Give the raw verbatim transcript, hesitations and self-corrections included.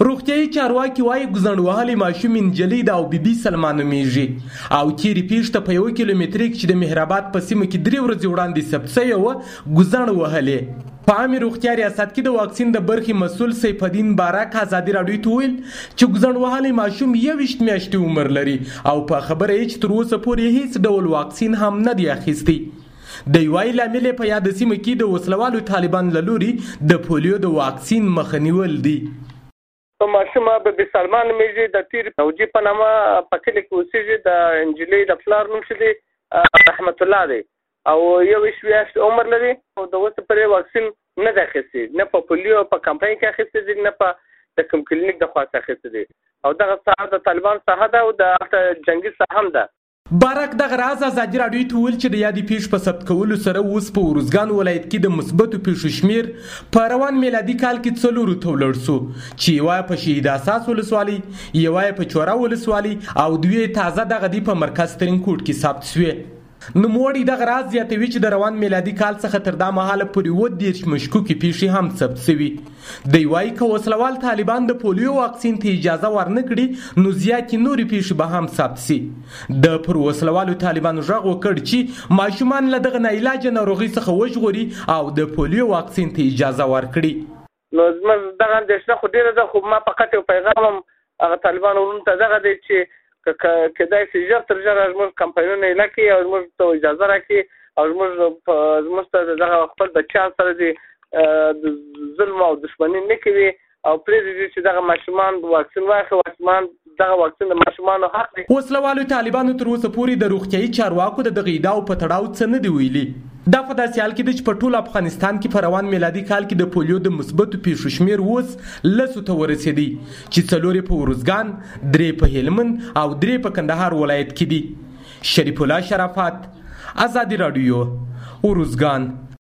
روغتیایي چارواکي وایي ګوزڼ وهلې ماشوم نجلۍ ده او بیبي سلما نومیږي او تېرې پیښې ته په یوه کیلومترۍ کې چې د مهرآباد په سیمه کې درې ورځې وړاندې ثبت شوې وه ګوزڼ وهلې. په عامې روغتیا ریاست کې د واکسین د برخې مسؤل سیف الدین بارک ازادي راډیو ته ویل چې ګوزڼ وهلی ماشوم یوویشت میاشتې عمر لري او په خبره یې چې تر اوسه پورې هیڅ ډول واکسین هم نه دی اخیستی. د یوای لامل په یاد سیمه کې د وسلوالو طالبان له لوري د پولیو د واکسین مخه نیول دي. ماشومه به سلمان میږي د تیر توجی په نامه په کلی کې اوسېږي. د انجلۍ د پلار نوم چې دی رحمت الله دی او یوویشت میاشتې عمر لري او د اوسه پورې واکسین نه دی اخیستی، نه په پولیو په کمپاین کې اخیستی دي، نه په د کوم کلینیک د خوا څخه اخیستی دي او دغه ساحه د طالبان ساحه ده او د جنگي ساحه هم ده. بارک دغه راز ازادي راډیو ته ویل چې د یادې پیښې په ثبت کولو سره اوس په ارزګان ولایت کې د مثبتو پیښو شمیر په روان میلادي کال کې څلورو ته ولاړ سو چې یوه په شهید اساس ولسوالۍ، یوه په چوره ولسوالۍ او دوې تازه دغه دی په مرکز ترینکوټ کې ثبت شوې. نوموړي دغه راز زیاتوي چې د روان میلادي کال څخه تر دا مهاله پورې اووه دېرش مشکوکې پیښې هم ثبت شوي. دی وایي که وسلوال طالبان د پولیو واکسین ته اجازه ورنه کړي نو زیاتې نورې پیښې به هم ثبت شي. د پر وسلوالو طالبانو غږ وکړ چې ماشومان له دغه ناعلاجه ناروغۍ څخه وژغوري او د پولیو واکسین ته اجازه ورکړي. نو زموږ دغه اندېښنه خو ډېره ده، خو ما فقط یو پیغام هم هغه طالبانو وروڼو ته دغه دی چې کېدای شي ژر تر ژره زموږ کمپاینونه ایله کړي او زموږ ته اجازه راکړي او زموږ زموږ ته دغه خپل بچیان سره د ظلم او دښمني نه کوي او پرېږدي چې دغه ماشومان واکسین واخلي. واکسین دغه واکسین د ماشومانو حق دی. وسلوالو طالبانو تر اوسه پورې د روغتیایي چارواکو د دغه ادعاو په تړاو څه نه دي ویلي. دا په داسې حال کې ده چې په ټول افغانستان کې په روان میلادي کال کې د پولیو د مثبتو پیښو شمیر اوس لسو ته ورسېدی چې څلور یې په ارزګان، درې په هلمند او درې په کندهار ولایت کې دي. شریف الله شرافت، ازادي راډیو، ارزګان.